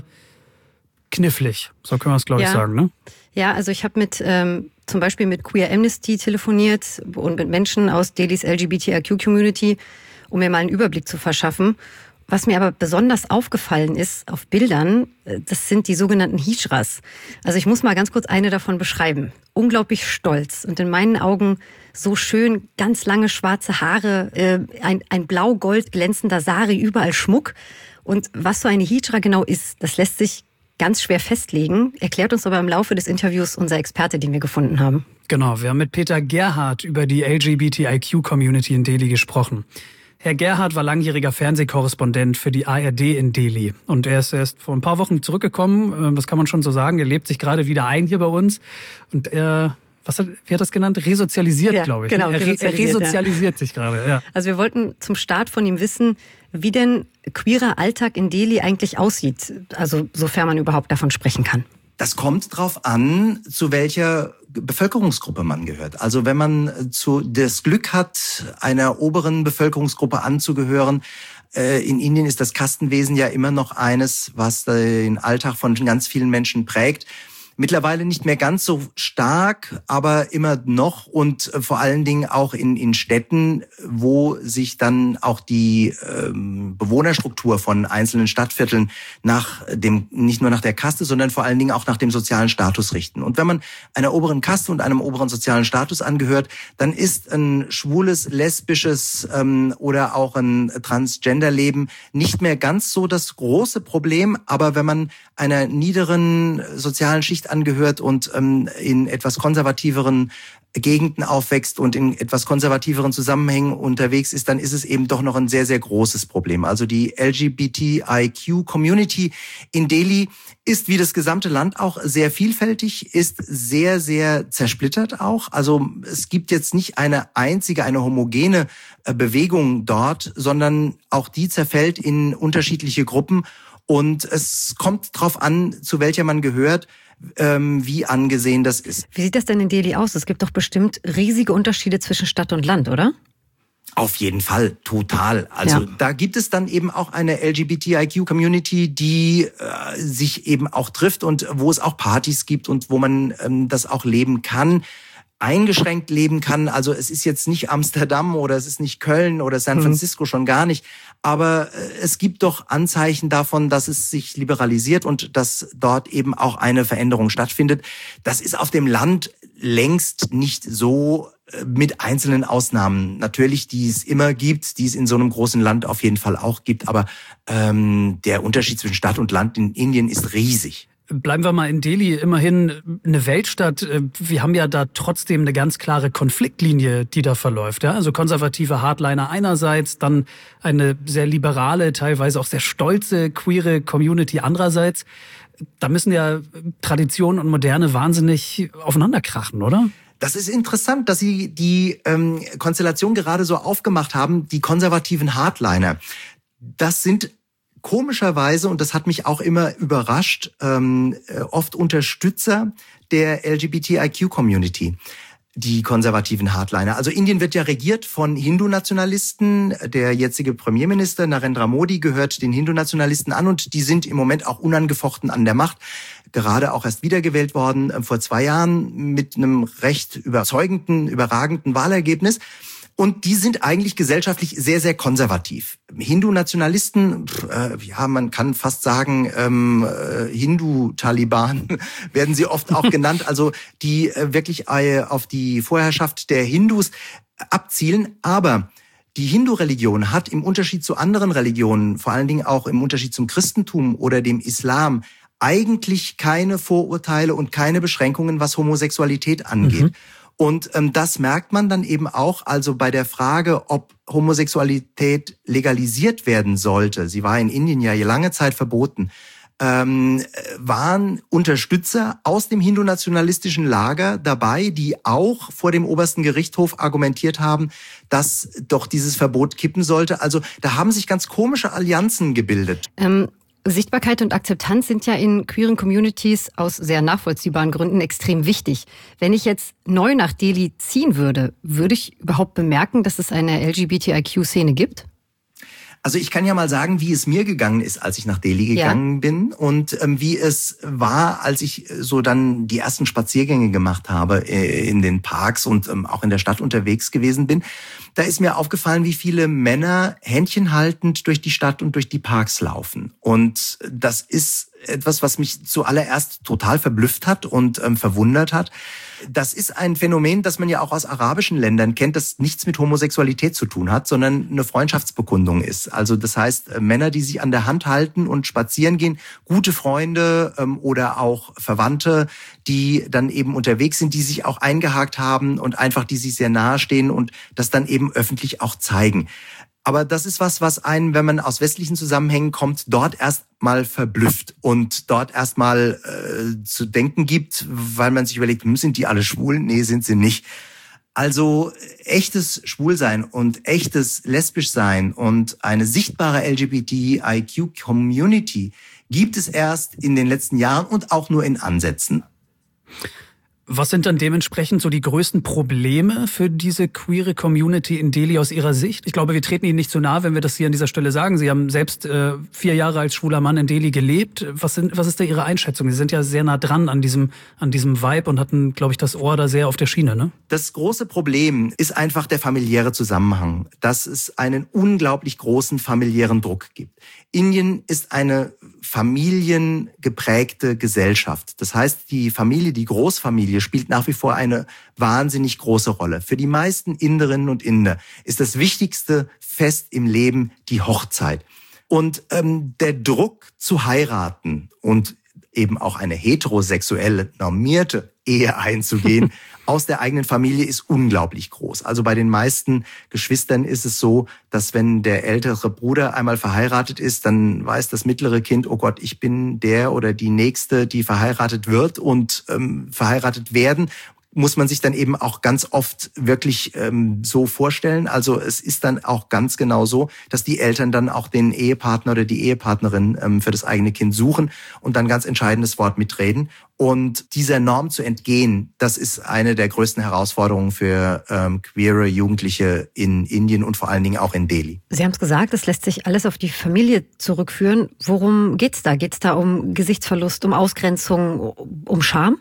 knifflig. So können wir es, glaube ich, ja. sagen, ne? Ja, also ich habe mit ähm, zum Beispiel mit Queer Amnesty telefoniert und mit Menschen aus Delhis L G B T I Q Community, um mir mal einen Überblick zu verschaffen. Was mir aber besonders aufgefallen ist auf Bildern, das sind die sogenannten Hijras. Also ich muss mal ganz kurz eine davon beschreiben. Unglaublich stolz und in meinen Augen so schön, ganz lange schwarze Haare, äh, ein, ein blau-gold glänzender Sari, überall Schmuck. Und was so eine Hijra genau ist, das lässt sich ganz schwer festlegen, erklärt uns aber im Laufe des Interviews unser Experte, den wir gefunden haben. Genau, wir haben mit Peter Gerhardt über die L G B T I Q Community in Delhi gesprochen. Herr Gerhardt war langjähriger Fernsehkorrespondent für die A R D in Delhi. Und er ist erst vor ein paar Wochen zurückgekommen, das kann man schon so sagen. Er lebt sich gerade wieder ein hier bei uns. Und er, was hat, wie hat das genannt? Resozialisiert, ja, glaube ich. Genau, er, resozialisiert, er resozialisiert ja. sich gerade, ja. Also wir wollten zum Start von ihm wissen, wie denn queerer Alltag in Delhi eigentlich aussieht. Also sofern man überhaupt davon sprechen kann. Das kommt drauf an, zu welcher Bevölkerungsgruppe man gehört. Also wenn man zu, das Glück hat, einer oberen Bevölkerungsgruppe anzugehören, äh, in Indien ist das Kastenwesen ja immer noch eines, was den Alltag von ganz vielen Menschen prägt. Mittlerweile nicht mehr ganz so stark, aber immer noch und vor allen Dingen auch in, in Städten, wo sich dann auch die ähm, Bewohnerstruktur von einzelnen Stadtvierteln nach dem, nicht nur nach der Kaste, sondern vor allen Dingen auch nach dem sozialen Status richten. Und wenn man einer oberen Kaste und einem oberen sozialen Status angehört, dann ist ein schwules, lesbisches ähm, oder auch ein Transgender-Leben nicht mehr ganz so das große Problem. Aber wenn man einer niederen sozialen Schicht angehört und ähm, in etwas konservativeren Gegenden aufwächst und in etwas konservativeren Zusammenhängen unterwegs ist, dann ist es eben doch noch ein sehr, sehr großes Problem. Also die L G B T I Q Community in Delhi ist wie das gesamte Land auch sehr vielfältig, ist sehr, sehr zersplittert auch. Also es gibt jetzt nicht eine einzige, eine homogene Bewegung dort, sondern auch die zerfällt in unterschiedliche Gruppen. Und es kommt drauf an, zu welcher man gehört, ähm, wie angesehen das ist. Wie sieht das denn in Delhi aus? Es gibt doch bestimmt riesige Unterschiede zwischen Stadt und Land, oder? Auf jeden Fall, total. Also ja. Da gibt es dann eben auch eine L G B T I Q Community, die äh, sich eben auch trifft und wo es auch Partys gibt und wo man ähm, das auch leben kann. Eingeschränkt leben kann. Also es ist jetzt nicht Amsterdam oder es ist nicht Köln oder San Francisco, mhm. schon gar nicht. Aber es gibt doch Anzeichen davon, dass es sich liberalisiert und dass dort eben auch eine Veränderung stattfindet. Das ist auf dem Land längst nicht so, mit einzelnen Ausnahmen. Natürlich, die es immer gibt, die es in so einem großen Land auf jeden Fall auch gibt. Aber ähm, der Unterschied zwischen Stadt und Land in Indien ist riesig. Bleiben wir mal in Delhi, immerhin eine Weltstadt. Wir haben ja da trotzdem eine ganz klare Konfliktlinie, die da verläuft. Ja? Also konservative Hardliner einerseits, dann eine sehr liberale, teilweise auch sehr stolze, queere Community andererseits. Da müssen ja Tradition und Moderne wahnsinnig aufeinanderkrachen, oder? Das ist interessant, dass Sie die ähm, Konstellation gerade so aufgemacht haben, die konservativen Hardliner. Das sind komischerweise, und das hat mich auch immer überrascht, ähm, oft Unterstützer der L G B T I Q Community, die konservativen Hardliner. Also Indien wird ja regiert von Hindu-Nationalisten. Der jetzige Premierminister Narendra Modi gehört den Hindu-Nationalisten an und die sind im Moment auch unangefochten an der Macht. Gerade auch erst wiedergewählt worden, äh, vor zwei Jahren mit einem recht überzeugenden, überragenden Wahlergebnis. Und die sind eigentlich gesellschaftlich sehr, sehr konservativ. Hindu-Nationalisten, äh, ja, man kann fast sagen, ähm, äh, Hindu-Taliban werden sie oft auch genannt. Also die äh, wirklich äh, auf die Vorherrschaft der Hindus abzielen. Aber die Hindu-Religion hat im Unterschied zu anderen Religionen, vor allen Dingen auch im Unterschied zum Christentum oder dem Islam, eigentlich keine Vorurteile und keine Beschränkungen, was Homosexualität angeht. Mhm. Und ähm, das merkt man dann eben auch, also bei der Frage, ob Homosexualität legalisiert werden sollte. Sie war in Indien ja lange Zeit verboten. Ähm, waren Unterstützer aus dem hindu-nationalistischen Lager dabei, die auch vor dem obersten Gerichtshof argumentiert haben, dass doch dieses Verbot kippen sollte. Also da haben sich ganz komische Allianzen gebildet. Ähm Sichtbarkeit und Akzeptanz sind ja in queeren Communities aus sehr nachvollziehbaren Gründen extrem wichtig. Wenn ich jetzt neu nach Delhi ziehen würde, würde ich überhaupt bemerken, dass es eine L G B T I Q-Szene gibt? Also ich kann ja mal sagen, wie es mir gegangen ist, als ich nach Delhi gegangen ja. bin und ähm, wie es war, als ich so dann die ersten Spaziergänge gemacht habe äh, in den Parks und ähm, auch in der Stadt unterwegs gewesen bin. Da ist mir aufgefallen, wie viele Männer händchenhaltend durch die Stadt und durch die Parks laufen. Und das ist etwas, was mich zuallererst total verblüfft hat und ähm, verwundert hat. Das ist ein Phänomen, das man ja auch aus arabischen Ländern kennt, das nichts mit Homosexualität zu tun hat, sondern eine Freundschaftsbekundung ist. Also das heißt, äh, Männer, die sich an der Hand halten und spazieren gehen, gute Freunde ähm, oder auch Verwandte, die dann eben unterwegs sind, die sich auch eingehakt haben und einfach die sich sehr nahe stehen und das dann eben öffentlich auch zeigen. Aber das ist was, was einen, wenn man aus westlichen Zusammenhängen kommt, dort erst mal verblüfft und dort erst mal äh, zu denken gibt, weil man sich überlegt, hm, sind die alle schwul? Nee, sind sie nicht. Also echtes Schwulsein und echtes Lesbischsein und eine sichtbare L G B T I Q-Community gibt es erst in den letzten Jahren und auch nur in Ansätzen. Was sind dann dementsprechend so die größten Probleme für diese queere Community in Delhi aus Ihrer Sicht? Ich glaube, wir treten Ihnen nicht zu nahe, wenn wir das hier an dieser Stelle sagen. Sie haben selbst äh, vier Jahre als schwuler Mann in Delhi gelebt. Was sind, was ist da Ihre Einschätzung? Sie sind ja sehr nah dran an diesem, an diesem Vibe und hatten, glaube ich, das Ohr da sehr auf der Schiene, ne? Das große Problem ist einfach der familiäre Zusammenhang, dass es einen unglaublich großen familiären Druck gibt. Indien ist eine familiengeprägte Gesellschaft. Das heißt, die Familie, die Großfamilie spielt nach wie vor eine wahnsinnig große Rolle. Für die meisten Inderinnen und Inder ist das wichtigste Fest im Leben die Hochzeit. Und ähm, der Druck zu heiraten und eben auch eine heterosexuelle, normierte Ehe einzugehen, aus der eigenen Familie ist unglaublich groß. Also bei den meisten Geschwistern ist es so, dass wenn der ältere Bruder einmal verheiratet ist, dann weiß das mittlere Kind, oh Gott, ich bin der oder die Nächste, die verheiratet wird und ähm, verheiratet werden. Muss man sich dann eben auch ganz oft wirklich ähm, so vorstellen. Also es ist dann auch ganz genau so, dass die Eltern dann auch den Ehepartner oder die Ehepartnerin ähm, für das eigene Kind suchen und dann ganz entscheidendes Wort mitreden. Und dieser Norm zu entgehen, das ist eine der größten Herausforderungen für ähm, queere Jugendliche in Indien und vor allen Dingen auch in Delhi. Sie haben es gesagt, es lässt sich alles auf die Familie zurückführen. Worum geht's da? Geht's da um Gesichtsverlust, um Ausgrenzung, um Scham?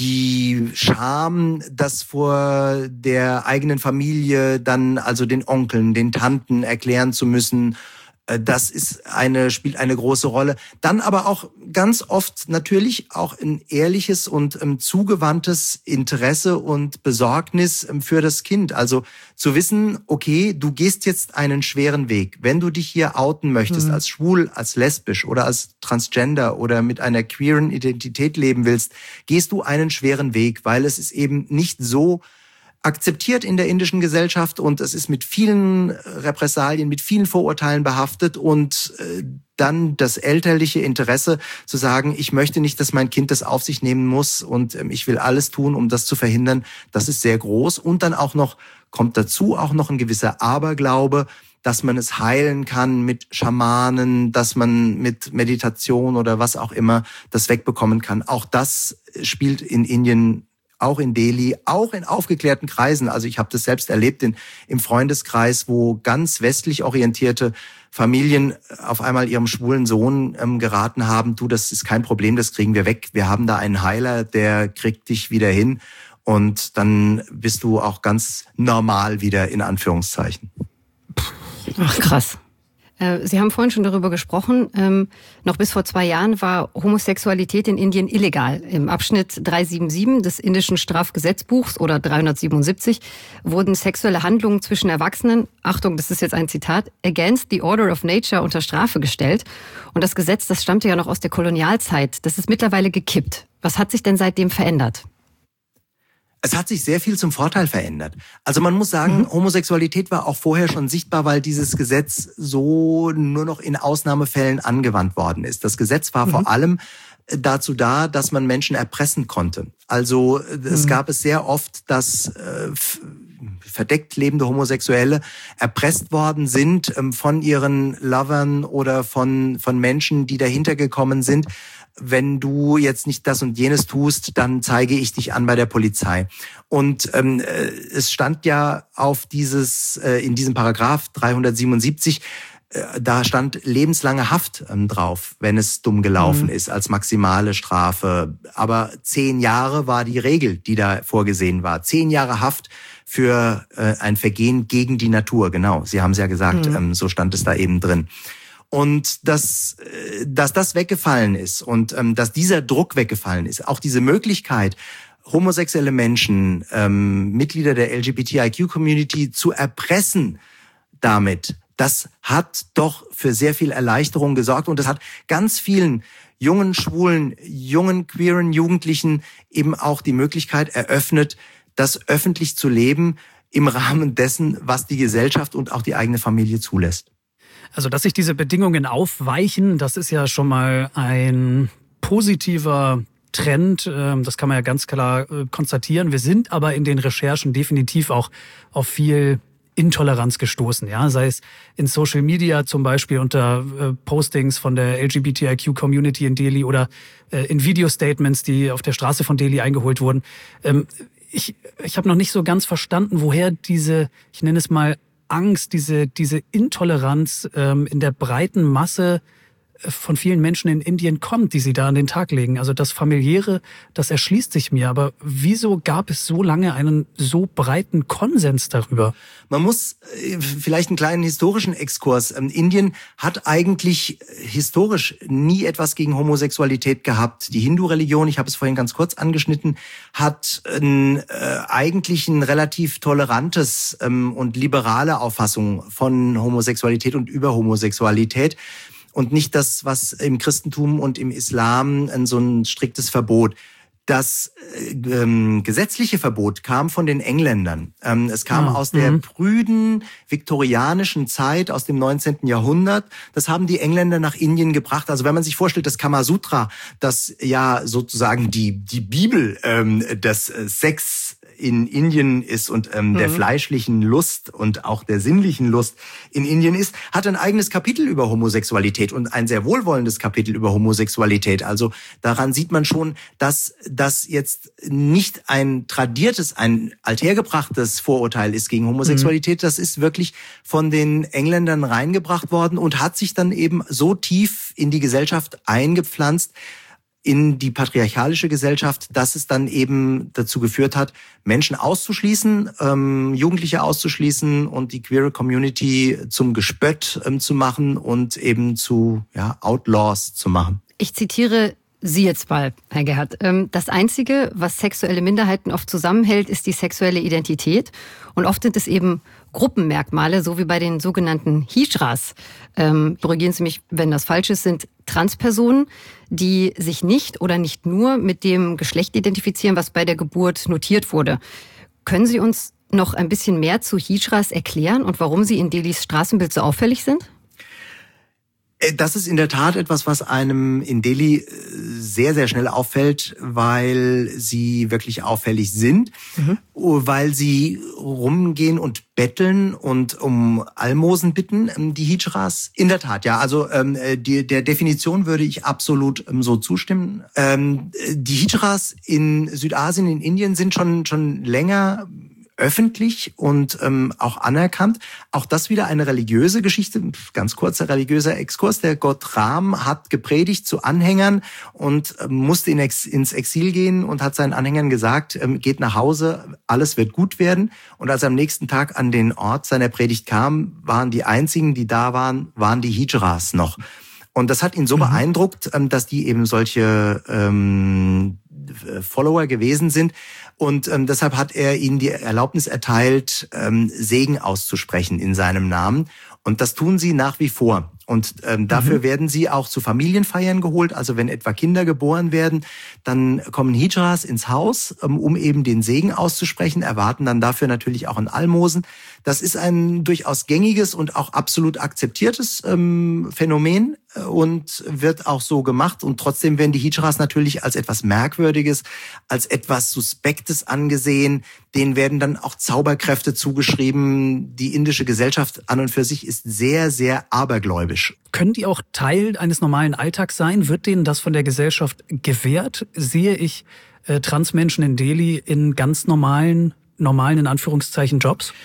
Die Scham, das vor der eigenen Familie dann also den Onkeln, den Tanten erklären zu müssen, das ist eine, spielt eine große Rolle. Dann aber auch ganz oft natürlich auch ein ehrliches und ähm, zugewandtes Interesse und Besorgnis ähm, für das Kind. Also zu wissen, okay, du gehst jetzt einen schweren Weg. Wenn du dich hier outen möchtest, mhm. als schwul, als lesbisch oder als transgender oder mit einer queeren Identität leben willst, gehst du einen schweren Weg, weil es ist eben nicht so akzeptiert in der indischen Gesellschaft und es ist mit vielen Repressalien, mit vielen Vorurteilen behaftet und äh, dann das elterliche Interesse zu sagen, ich möchte nicht, dass mein Kind das auf sich nehmen muss und ähm, ich will alles tun, um das zu verhindern, das ist sehr groß. Und dann auch noch, kommt dazu auch noch ein gewisser Aberglaube, dass man es heilen kann mit Schamanen, dass man mit Meditation oder was auch immer das wegbekommen kann. Auch das spielt in Indien, auch in Delhi, auch in aufgeklärten Kreisen. Also ich habe das selbst erlebt in, im Freundeskreis, wo ganz westlich orientierte Familien auf einmal ihrem schwulen Sohn ähm, geraten haben, du, das ist kein Problem, das kriegen wir weg. Wir haben da einen Heiler, der kriegt dich wieder hin und dann bist du auch ganz normal wieder, in Anführungszeichen. Ach, krass. Sie haben vorhin schon darüber gesprochen, ähm, noch bis vor zwei Jahren war Homosexualität in Indien illegal. Im Abschnitt dreihundertsiebenundsiebzig des indischen Strafgesetzbuchs oder dreihundertsiebenundsiebzig wurden sexuelle Handlungen zwischen Erwachsenen, Achtung, das ist jetzt ein Zitat, against the order of nature unter Strafe gestellt. Und das Gesetz, das stammte ja noch aus der Kolonialzeit. Das ist mittlerweile gekippt. Was hat sich denn seitdem verändert? Es hat sich sehr viel zum Vorteil verändert. Also man muss sagen, mhm. Homosexualität war auch vorher schon sichtbar, weil dieses Gesetz so nur noch in Ausnahmefällen angewandt worden ist. Das Gesetz war mhm. vor allem dazu da, dass man Menschen erpressen konnte. Also es mhm. gab es sehr oft, dass äh, verdeckt lebende Homosexuelle erpresst worden sind ähm, von ihren Lovern oder von von Menschen, die dahinter gekommen sind. Wenn du jetzt nicht das und jenes tust, dann zeige ich dich an bei der Polizei. Und ähm, es stand ja auf dieses äh, in diesem Paragraph dreihundertsiebenundsiebzig, äh, da stand lebenslange Haft ähm, drauf, wenn es dumm gelaufen mhm. ist, als maximale Strafe. Aber zehn Jahre war die Regel, die da vorgesehen war. Zehn Jahre Haft für äh, ein Vergehen gegen die Natur. Genau, Sie haben es ja gesagt, mhm. ähm, so stand es da eben drin. Und dass, dass das weggefallen ist und ähm, dass dieser Druck weggefallen ist, auch diese Möglichkeit, homosexuelle Menschen, ähm, Mitglieder der L G B T I Q-Community zu erpressen damit, das hat doch für sehr viel Erleichterung gesorgt und das hat ganz vielen jungen, schwulen, jungen, queeren Jugendlichen eben auch die Möglichkeit eröffnet, das öffentlich zu leben im Rahmen dessen, was die Gesellschaft und auch die eigene Familie zulässt. Also, dass sich diese Bedingungen aufweichen, das ist ja schon mal ein positiver Trend. Das kann man ja ganz klar konstatieren. Wir sind aber in den Recherchen definitiv auch auf viel Intoleranz gestoßen, ja, sei es in Social Media zum Beispiel unter Postings von der L G B T I Q-Community in Delhi oder in Video-Statements, die auf der Straße von Delhi eingeholt wurden. Ich, ich habe noch nicht so ganz verstanden, woher diese, ich nenne es mal, Angst, diese diese Intoleranz ähm, in der breiten Masse von vielen Menschen in Indien kommt, die sie da an den Tag legen. Also das Familiäre, das erschließt sich mir. Aber wieso gab es so lange einen so breiten Konsens darüber? Man muss äh, vielleicht einen kleinen historischen Exkurs. Ähm, Indien hat eigentlich historisch nie etwas gegen Homosexualität gehabt. Die Hindu-Religion, ich habe es vorhin ganz kurz angeschnitten, hat ein, äh, eigentlich ein relativ tolerantes ähm, und liberale Auffassung von Homosexualität und über Homosexualität. Und nicht das, was im Christentum und im Islam so ein striktes Verbot. Das ähm, gesetzliche Verbot kam von den Engländern. Ähm, es kam ja. aus der mhm. prüden viktorianischen Zeit, aus dem neunzehnten Jahrhundert. Das haben die Engländer nach Indien gebracht. Also wenn man sich vorstellt, das Kamasutra, das ja sozusagen die die Bibel ähm, des Sex in Indien ist und ähm, mhm. der fleischlichen Lust und auch der sinnlichen Lust in Indien ist, hat ein eigenes Kapitel über Homosexualität und ein sehr wohlwollendes Kapitel über Homosexualität. Also daran sieht man schon, dass das jetzt nicht ein tradiertes, ein althergebrachtes Vorurteil ist gegen Homosexualität. Mhm. Das ist wirklich von den Engländern reingebracht worden und hat sich dann eben so tief in die Gesellschaft eingepflanzt, in die patriarchalische Gesellschaft, dass es dann eben dazu geführt hat, Menschen auszuschließen, ähm, Jugendliche auszuschließen und die queere Community zum Gespött ähm, zu machen und eben zu ja, Outlaws zu machen. Ich zitiere Sie jetzt mal, Herr Gerhardt. Das Einzige, was sexuelle Minderheiten oft zusammenhält, ist die sexuelle Identität. Und oft sind es eben Gruppenmerkmale, so wie bei den sogenannten Hijras. Ähm, korrigieren Sie mich, wenn das falsch ist, sind Transpersonen, die sich nicht oder nicht nur mit dem Geschlecht identifizieren, was bei der Geburt notiert wurde. Können Sie uns noch ein bisschen mehr zu Hijras erklären und warum sie in Delhis Straßenbild so auffällig sind? Das ist in der Tat etwas, was einem in Delhi sehr, sehr schnell auffällt, weil sie wirklich auffällig sind, mhm. weil sie rumgehen und betteln und um Almosen bitten, die Hijras. In der Tat, ja. Also ähm, die, der Definition würde ich absolut ähm, so zustimmen. Ähm, die Hijras in Südasien, in Indien sind schon schon länger öffentlich und ähm, auch anerkannt. Auch das wieder eine religiöse Geschichte, ganz kurzer religiöser Exkurs. Der Gott Ram hat gepredigt zu Anhängern und äh, musste in Ex- ins Exil gehen und hat seinen Anhängern gesagt, ähm, geht nach Hause, alles wird gut werden. Und als er am nächsten Tag an den Ort seiner Predigt kam, waren die einzigen, die da waren, waren die Hijras noch. Und das hat ihn so mhm. beeindruckt, dass die eben solche ähm, Follower gewesen sind. Und ähm, deshalb hat er ihnen die Erlaubnis erteilt, ähm, Segen auszusprechen in seinem Namen. Und das tun sie nach wie vor. Und ähm, dafür mhm. werden sie auch zu Familienfeiern geholt. Also wenn etwa Kinder geboren werden, dann kommen Hijras ins Haus, ähm, um eben den Segen auszusprechen, erwarten dann dafür natürlich auch ein Almosen. Das ist ein durchaus gängiges und auch absolut akzeptiertes ähm, Phänomen und wird auch so gemacht. Und trotzdem werden die Hijras natürlich als etwas Merkwürdiges, als etwas Suspektes angesehen. Denen werden dann auch Zauberkräfte zugeschrieben. Die indische Gesellschaft an und für sich ist sehr, sehr abergläubisch. Können die auch Teil eines normalen Alltags sein? Wird denen das von der Gesellschaft gewährt? Sehe ich äh, Transmenschen in Delhi in ganz normalen, normalen in Anführungszeichen Jobs?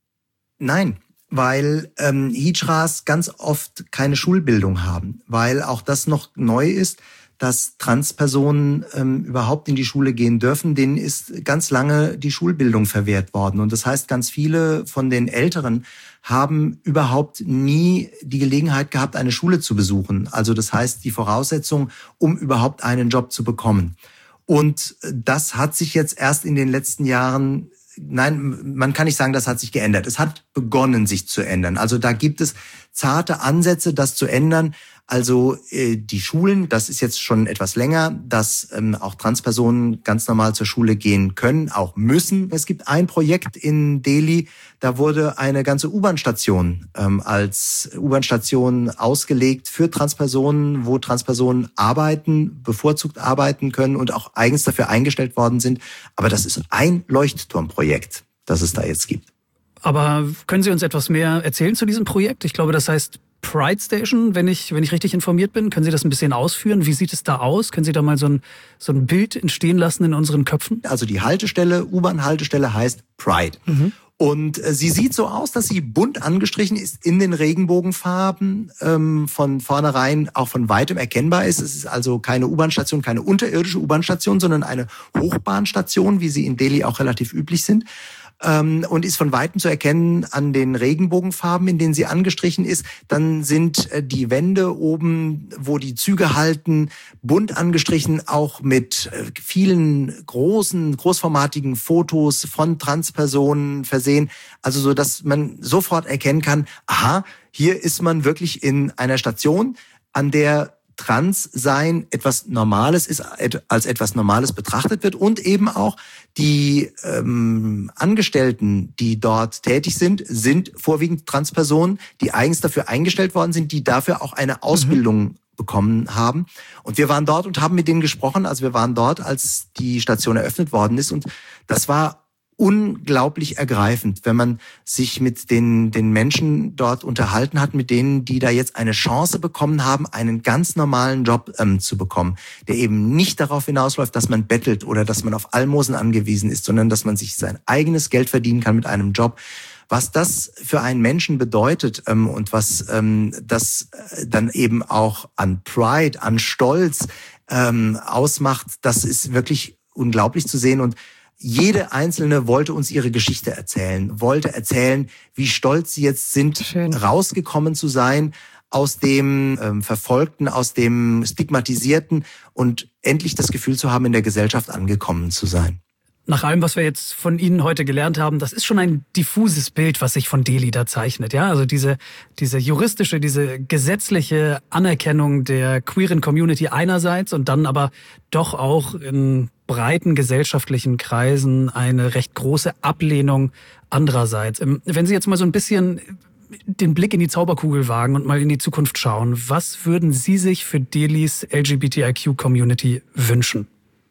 Nein. Weil ähm, Hijras ganz oft keine Schulbildung haben, weil auch das noch neu ist, dass Transpersonen ähm, überhaupt in die Schule gehen dürfen. Denen ist ganz lange die Schulbildung verwehrt worden. Und das heißt, ganz viele von den Älteren haben überhaupt nie die Gelegenheit gehabt, eine Schule zu besuchen. Also das heißt, die Voraussetzung, um überhaupt einen Job zu bekommen. Und das hat sich jetzt erst in den letzten Jahren Nein, man kann nicht sagen, das hat sich geändert. Es hat begonnen, sich zu ändern. Also da gibt es zarte Ansätze, das zu ändern. Also äh, die Schulen, das ist jetzt schon etwas länger, dass ähm, auch Transpersonen ganz normal zur Schule gehen können, auch müssen. Es gibt ein Projekt in Delhi, da wurde eine ganze U-Bahn-Station ähm, als U-Bahn-Station ausgelegt für Transpersonen, wo Transpersonen arbeiten, bevorzugt arbeiten können und auch eigens dafür eingestellt worden sind. Aber das ist ein Leuchtturmprojekt, das es da jetzt gibt. Aber können Sie uns etwas mehr erzählen zu diesem Projekt? Ich glaube, das heißt Pride Station, wenn ich, wenn ich richtig informiert bin. Können Sie das ein bisschen ausführen? Wie sieht es da aus? Können Sie da mal so ein, so ein Bild entstehen lassen in unseren Köpfen? Also die Haltestelle, U-Bahn-Haltestelle heißt Pride. Mhm. Und äh, sie sieht so aus, dass sie bunt angestrichen ist in den Regenbogenfarben, ähm, von vornherein auch von weitem erkennbar ist. Es ist also keine U-Bahn-Station, keine unterirdische U-Bahn-Station, sondern eine Hochbahnstation, wie sie in Delhi auch relativ üblich sind. Ähm, und ist von Weitem zu erkennen an den Regenbogenfarben, in denen sie angestrichen ist. Dann sind äh, die Wände oben, wo die Züge halten, bunt angestrichen, auch mit äh, vielen großen, großformatigen Fotos von Transpersonen versehen. Also so, dass man sofort erkennen kann, aha, hier ist man wirklich in einer Station, an der Transsein etwas Normales ist, als etwas Normales betrachtet wird und eben auch die ähm, Angestellten, die dort tätig sind, sind vorwiegend Transpersonen, die eigens dafür eingestellt worden sind, die dafür auch eine Ausbildung mhm. bekommen haben. Und wir waren dort und haben mit denen gesprochen. Also wir waren dort, als die Station eröffnet worden ist. Und das war unglaublich ergreifend, wenn man sich mit den, den Menschen dort unterhalten hat, mit denen, die da jetzt eine Chance bekommen haben, einen ganz normalen Job ähm, zu bekommen, der eben nicht darauf hinausläuft, dass man bettelt oder dass man auf Almosen angewiesen ist, sondern dass man sich sein eigenes Geld verdienen kann mit einem Job. Was das für einen Menschen bedeutet ähm, und was ähm, das äh, dann eben auch an Pride, an Stolz ähm, ausmacht, das ist wirklich unglaublich zu sehen. Und jede Einzelne wollte uns ihre Geschichte erzählen, wollte erzählen, wie stolz sie jetzt sind, Schön. rausgekommen zu sein aus dem ähm, Verfolgten, aus dem Stigmatisierten und endlich das Gefühl zu haben, in der Gesellschaft angekommen zu sein. Nach allem, was wir jetzt von Ihnen heute gelernt haben, das ist schon ein diffuses Bild, was sich von Delhi da zeichnet. Ja, also diese, diese juristische, diese gesetzliche Anerkennung der queeren Community einerseits und dann aber doch auch in breiten gesellschaftlichen Kreisen eine recht große Ablehnung andererseits. Wenn Sie jetzt mal so ein bisschen den Blick in die Zauberkugel wagen und mal in die Zukunft schauen, was würden Sie sich für Delhis L G B T I Q-Community wünschen?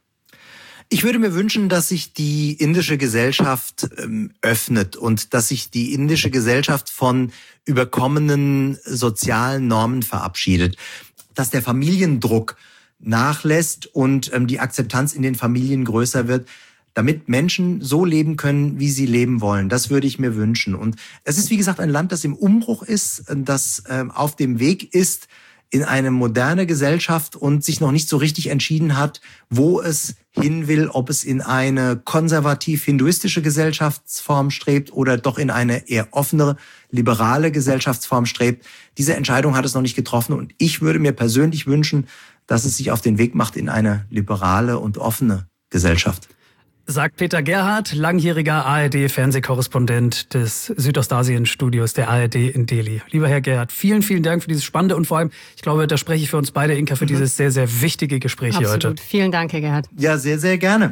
Ich würde mir wünschen, dass sich die indische Gesellschaft ähm, öffnet und dass sich die indische Gesellschaft von überkommenen sozialen Normen verabschiedet, dass der Familiendruck nachlässt und ähm, die Akzeptanz in den Familien größer wird, damit Menschen so leben können, wie sie leben wollen. Das würde ich mir wünschen. Und es ist, wie gesagt, ein Land, das im Umbruch ist, das äh, auf dem Weg ist in eine moderne Gesellschaft und sich noch nicht so richtig entschieden hat, wo es hin will, ob es in eine konservativ-hinduistische Gesellschaftsform strebt oder doch in eine eher offenere, liberale Gesellschaftsform strebt. Diese Entscheidung hat es noch nicht getroffen und ich würde mir persönlich wünschen, dass es sich auf den Weg macht in eine liberale und offene Gesellschaft. Sagt Peter Gerhardt, langjähriger A R D-Fernsehkorrespondent des Südostasien-Studios der A R D in Delhi. Lieber Herr Gerhardt, vielen, vielen Dank für dieses spannende und vor allem, ich glaube, da spreche ich für uns beide, Inka, für mhm. dieses sehr, sehr wichtige Gespräch Absolut. hier heute. Vielen Dank, Herr Gerhardt. Ja, sehr, sehr gerne.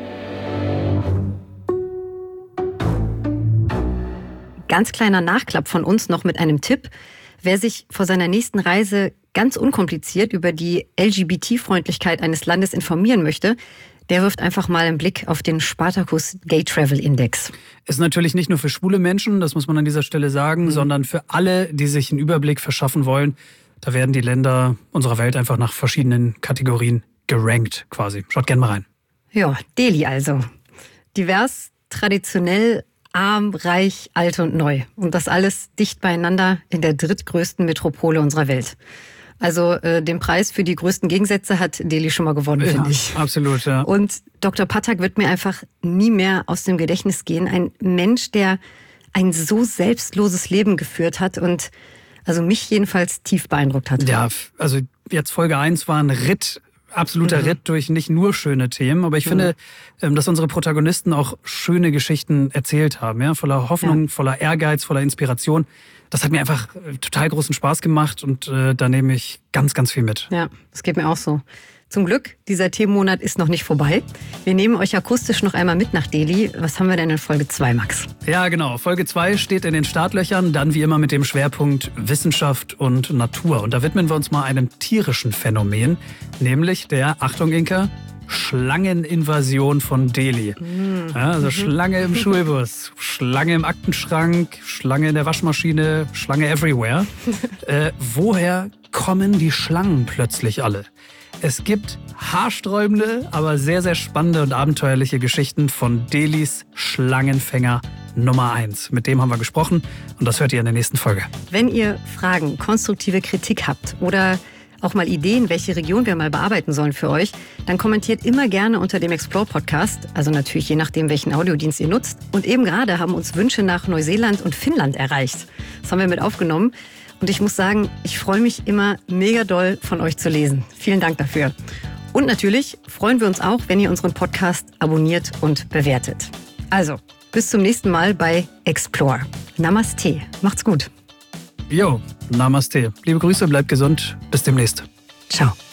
Ganz kleiner Nachklapp von uns noch mit einem Tipp. Wer sich vor seiner nächsten Reise ganz unkompliziert über die L G B T-Freundlichkeit eines Landes informieren möchte, der wirft einfach mal einen Blick auf den Spartacus Gay Travel Index. Ist natürlich nicht nur für schwule Menschen, das muss man an dieser Stelle sagen, mhm. sondern für alle, die sich einen Überblick verschaffen wollen. Da werden die Länder unserer Welt einfach nach verschiedenen Kategorien gerankt quasi. Schaut gerne mal rein. Ja, Delhi also. Divers, traditionell, arm, reich, alt und neu. Und das alles dicht beieinander in der drittgrößten Metropole unserer Welt. Also äh, den Preis für die größten Gegensätze hat Delhi schon mal gewonnen, ja, finde ich. Absolut, ja. Und Doktor Pathak wird mir einfach nie mehr aus dem Gedächtnis gehen. Ein Mensch, der ein so selbstloses Leben geführt hat und also mich jedenfalls tief beeindruckt hat. Ja, also jetzt Folge eins war ein Ritt, absoluter mhm. Ritt durch nicht nur schöne Themen, aber ich mhm. finde, dass unsere Protagonisten auch schöne Geschichten erzählt haben, ja, voller Hoffnung, ja. voller Ehrgeiz, voller Inspiration. Das hat mir einfach total großen Spaß gemacht und äh, da nehme ich ganz, ganz viel mit. Ja, das geht mir auch so. Zum Glück, dieser Themenmonat ist noch nicht vorbei. Wir nehmen euch akustisch noch einmal mit nach Delhi. Was haben wir denn in Folge zwei, Max? Ja, genau. Folge zwei steht in den Startlöchern, dann wie immer mit dem Schwerpunkt Wissenschaft und Natur. Und da widmen wir uns mal einem tierischen Phänomen, nämlich der, Achtung Inka, Schlangeninvasion von Delhi. Mhm. Ja, also Schlange im Schulbus, Schlange im Aktenschrank, Schlange in der Waschmaschine, Schlange everywhere. äh, woher kommen die Schlangen plötzlich alle? Es gibt haarsträubende, aber sehr, sehr spannende und abenteuerliche Geschichten von Delhis Schlangenfänger Nummer eins. Mit dem haben wir gesprochen und das hört ihr in der nächsten Folge. Wenn ihr Fragen, konstruktive Kritik habt oder auch mal Ideen, welche Region wir mal bearbeiten sollen für euch, dann kommentiert immer gerne unter dem Explore-Podcast, also natürlich je nachdem, welchen Audiodienst ihr nutzt. Und eben gerade haben uns Wünsche nach Neuseeland und Finnland erreicht. Das haben wir mit aufgenommen. Und ich muss sagen, ich freue mich immer mega doll von euch zu lesen. Vielen Dank dafür. Und natürlich freuen wir uns auch, wenn ihr unseren Podcast abonniert und bewertet. Also, bis zum nächsten Mal bei Explore. Namaste. Macht's gut. Jo, Namaste. Liebe Grüße, bleibt gesund. Bis demnächst. Ciao.